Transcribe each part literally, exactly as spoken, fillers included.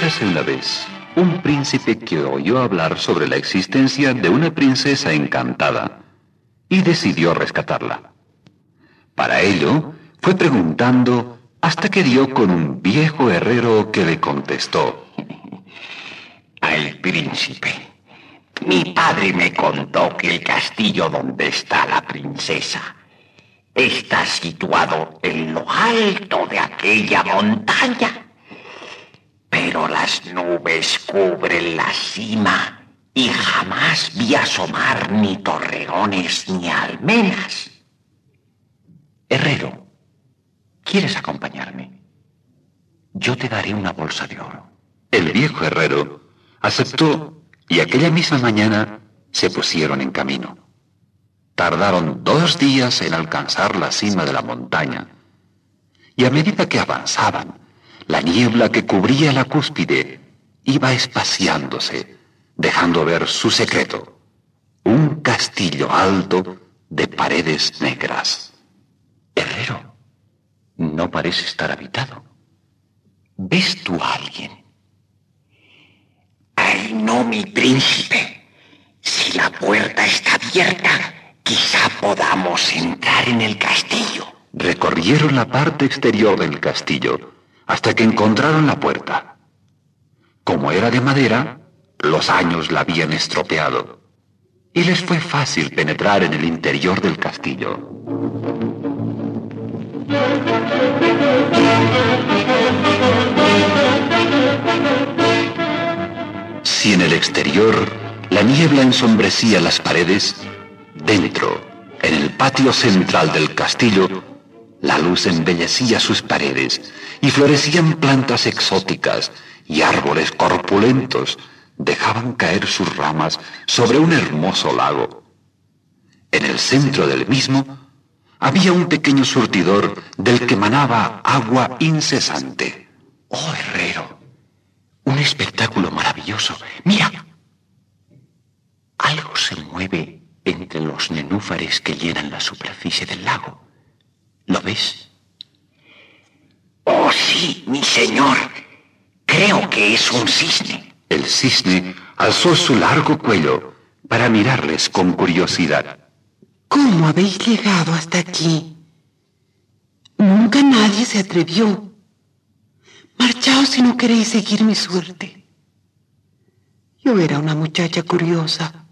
Érase una vez un príncipe que oyó hablar sobre la existencia de una princesa encantada y decidió rescatarla. Para ello, fue preguntando hasta que dio con un viejo herrero que le contestó: Al príncipe, mi padre me contó que el castillo donde está la princesa está situado en lo alto de aquella montaña, pero las nubes cubren la cima y jamás vi asomar ni torreones ni almenas. Herrero, ¿quieres acompañarme? Yo te daré una bolsa de oro. El viejo herrero aceptó y aquella misma mañana se pusieron en camino. Tardaron dos días en alcanzar la cima de la montaña, y a medida que avanzaban, la niebla que cubría la cúspide iba espaciándose, dejando ver su secreto: un castillo alto de paredes negras. Herrero, no parece estar habitado. ¿Ves tú a alguien? ¡Ay, no, mi príncipe! Si la puerta está abierta, quizá podamos entrar en el castillo. Recorrieron la parte exterior del castillo hasta que encontraron la puerta. Como era de madera, los años la habían estropeado, y les fue fácil penetrar en el interior del castillo. Si en el exterior la niebla ensombrecía las paredes, dentro, en el patio central del castillo, la luz embellecía sus paredes y florecían plantas exóticas y árboles corpulentos dejaban caer sus ramas sobre un hermoso lago. En el centro del mismo había un pequeño surtidor del que manaba agua incesante. ¡Oh, herrero! Un espectáculo maravilloso. ¡Mira! Algo se mueve entre los nenúfares que llenan la superficie del lago. ¿Lo ves? ¡Oh, sí, mi señor! Creo que es un cisne. El cisne alzó su largo cuello para mirarles con curiosidad. ¿Cómo habéis llegado hasta aquí? Nunca nadie se atrevió. Marchaos si no queréis seguir mi suerte. Yo era una muchacha curiosa.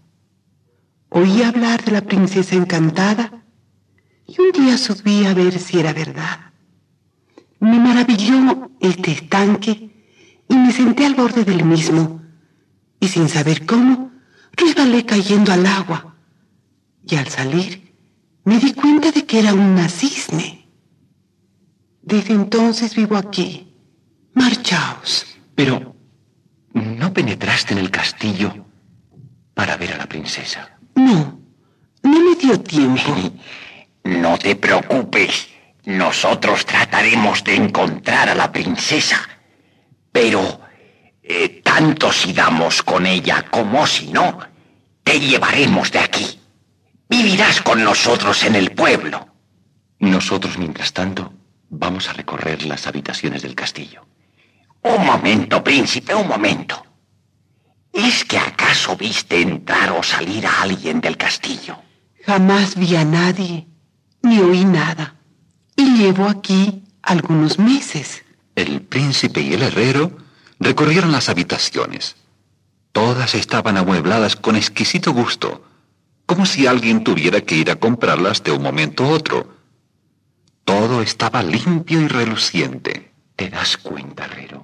Oí hablar de la princesa encantada y un día subí a ver si era verdad. Me maravilló este estanque y me senté al borde del mismo, y sin saber cómo, resbalé cayendo al agua, y al salir me di cuenta de que era una cisne. Desde entonces vivo aquí. Marchaos. Pero, ¿no penetraste en el castillo para ver a la princesa? No, no me dio tiempo. No te preocupes, nosotros trataremos de encontrar a la princesa, pero eh, tanto si damos con ella como si no, te llevaremos de aquí. Vivirás con nosotros en el pueblo. Nosotros, mientras tanto, vamos a recorrer las habitaciones del castillo. Un momento, príncipe, un momento. ¿Es que acaso viste entrar o salir a alguien del castillo? Jamás vi a nadie, ni oí nada, y llevo aquí algunos meses. El príncipe y el herrero recorrieron las habitaciones. Todas estaban amuebladas con exquisito gusto, como si alguien tuviera que ir a comprarlas de un momento a otro. Todo estaba limpio y reluciente. ¿Te das cuenta, herrero?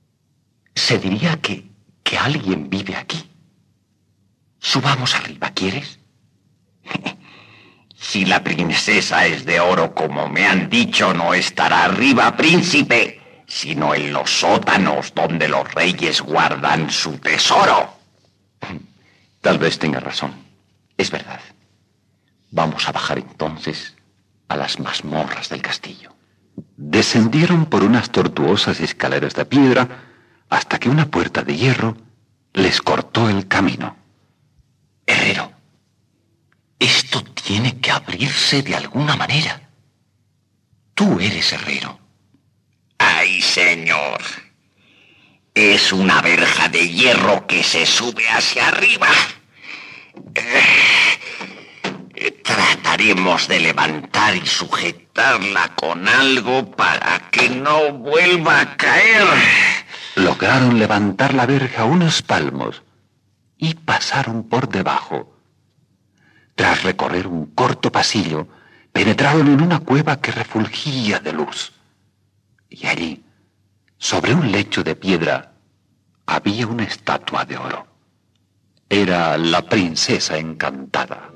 Se diría que, que alguien vive aquí. Subamos arriba, ¿quieres? Si la princesa es de oro, como me han dicho, no estará arriba, príncipe, sino en los sótanos donde los reyes guardan su tesoro. Tal vez tenga razón. Es verdad. Vamos a bajar entonces a las mazmorras del castillo. Descendieron por unas tortuosas escaleras de piedra hasta que una puerta de hierro les cortó el camino. Herrero, esto tiene que abrirse de alguna manera. Tú eres herrero. ¡Ay, señor! Es una verja de hierro que se sube hacia arriba. Eh, trataremos de levantar y sujetarla con algo para que no vuelva a caer. Lograron levantar la verja unos palmos y pasaron por debajo. Tras recorrer un corto pasillo, penetraron en una cueva que refulgía de luz. Y allí, sobre un lecho de piedra, había una estatua de oro. Era la princesa encantada.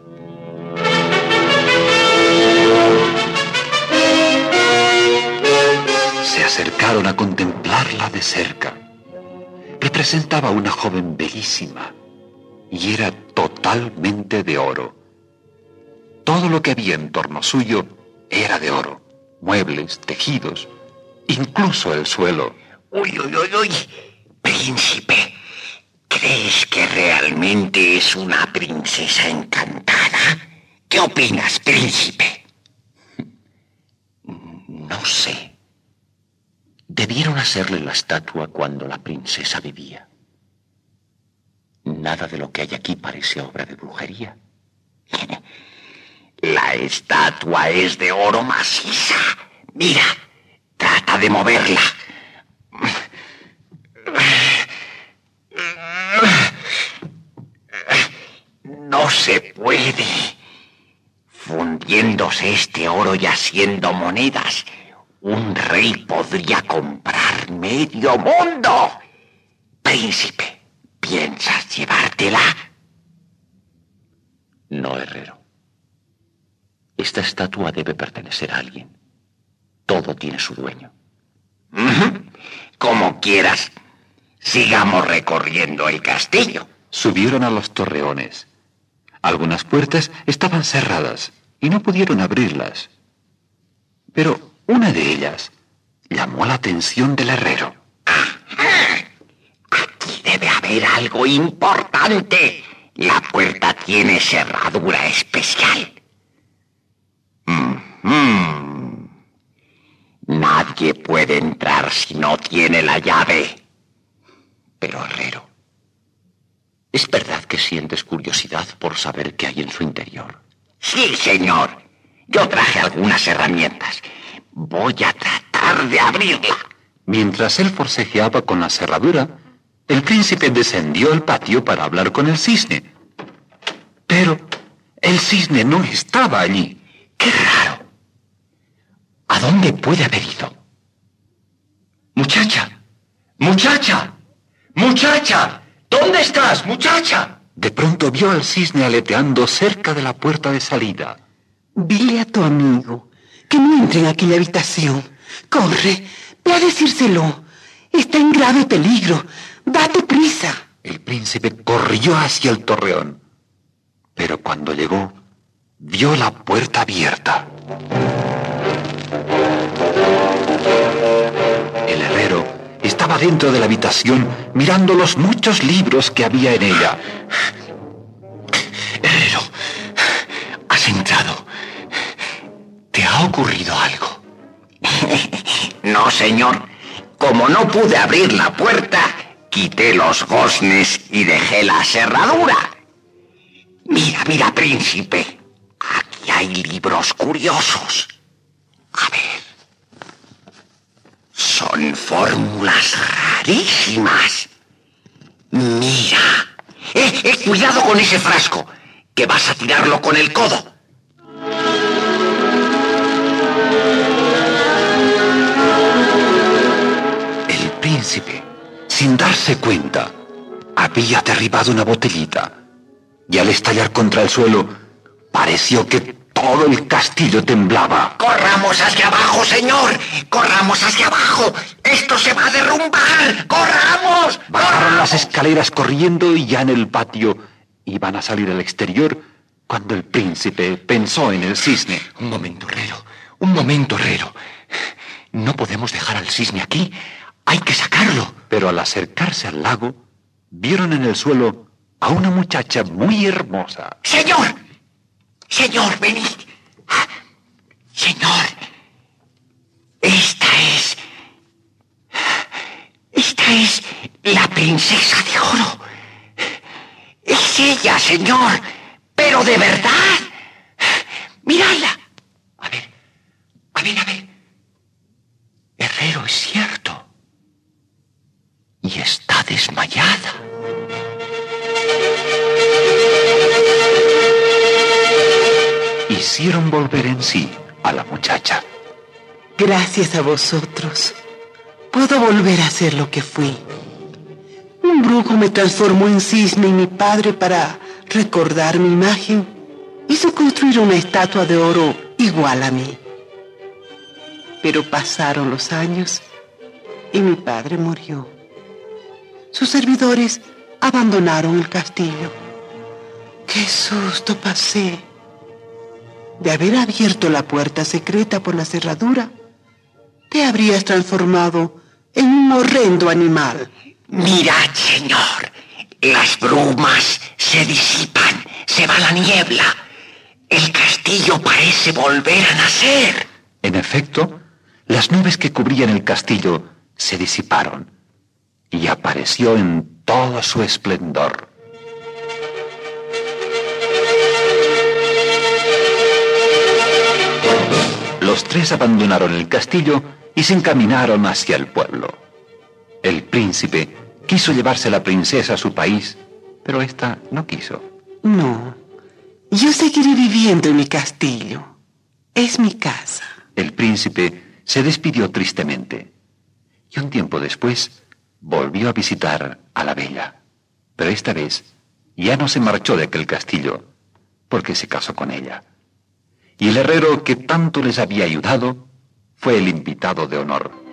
Se acercaron a contemplarla de cerca. Representaba a una joven bellísima y era totalmente de oro. Todo lo que había en torno suyo era de oro. Muebles, tejidos, incluso el suelo. Uy, uy, uy, uy. Príncipe, ¿crees que realmente es una princesa encantada? ¿Qué opinas, príncipe? No sé. Debieron hacerle la estatua cuando la princesa vivía. Nada de lo que hay aquí parece obra de brujería. La estatua es de oro maciza. Mira, trata de moverla. No se puede. Fundiéndose este oro y haciendo monedas, un rey podría comprar medio mundo. Príncipe, ¿piensas llevártela? No, herrero. Esta estatua debe pertenecer a alguien. Todo tiene su dueño. Uh-huh. Como quieras. Sigamos recorriendo el castillo. Subieron a los torreones. Algunas puertas estaban cerradas y no pudieron abrirlas. Pero una de ellas llamó la atención del herrero. Ajá. Aquí debe haber algo importante. La puerta tiene cerradura especial. Mm-hmm. Nadie puede entrar si no tiene la llave. Pero, herrero, ¿es verdad que sientes curiosidad por saber qué hay en su interior? Sí, señor. Yo traje algunas herramientas. Voy a tratar de abrirla. Mientras él forcejeaba con la cerradura, el príncipe descendió al patio para hablar con el cisne. Pero el cisne no estaba allí. ¡Qué raro! ¿A dónde puede haber ido? ¡Muchacha! ¡Muchacha! ¡Muchacha! ¿Dónde estás, muchacha? De pronto vio al cisne aleteando cerca de la puerta de salida. Dile a tu amigo que no entre en aquella habitación. Corre, ve a decírselo. Está en grave peligro. Date prisa. El príncipe corrió hacia el torreón. Pero cuando llegó, vio la puerta abierta. El herrero estaba dentro de la habitación mirando los muchos libros que había en ella. Herrero, has entrado. ¿Te ha ocurrido algo? No, señor. Como no pude abrir la puerta, quité los goznes y dejé la cerradura. Mira, mira, príncipe. Aquí hay libros curiosos. A ver. Son fórmulas rarísimas. Mira. Eh, eh, cuidado con ese frasco, que vas a tirarlo con el codo. El príncipe, sin darse cuenta, había derribado una botellita. Y al estallar contra el suelo, pareció que todo el castillo temblaba. ¡Corramos hacia abajo, señor! ¡Corramos hacia abajo! ¡Esto se va a derrumbar! ¡Corramos! Bajaron las escaleras corriendo y ya en el patio iban a salir al exterior cuando el príncipe pensó en el cisne. Un momento, herrero. Un momento, herrero. No podemos dejar al cisne aquí. Hay que sacarlo. Pero al acercarse al lago, vieron en el suelo a una muchacha muy hermosa. ¡Señor! ¡Señor, venid! ¡Señor! Esta es... Esta es La princesa de oro. Es ella, señor. Pero de verdad. Mírala. A ver, a ver, a ver. Herrero, es cierto. Y está desmayada. Hicieron volver en sí a la muchacha. Gracias a vosotros, puedo volver a ser lo que fui. Un brujo me transformó en cisne y mi padre, para recordar mi imagen, hizo construir una estatua de oro igual a mí. Pero pasaron los años y mi padre murió. Sus servidores abandonaron el castillo. ¡Qué susto pasé! De haber abierto la puerta secreta por la cerradura, te habrías transformado en un horrendo animal. Mirad, señor. Las brumas se disipan, se va la niebla. El castillo parece volver a nacer. En efecto, las nubes que cubrían el castillo se disiparon y apareció en todo su esplendor. Los tres abandonaron el castillo y se encaminaron hacia el pueblo. El príncipe quiso llevarse a la princesa a su país, pero ésta no quiso. No, yo seguiré viviendo en mi castillo. Es mi casa. El príncipe se despidió tristemente y un tiempo después volvió a visitar a la bella. Pero esta vez ya no se marchó de aquel castillo porque se casó con ella. Y el herrero que tanto les había ayudado fue el invitado de honor.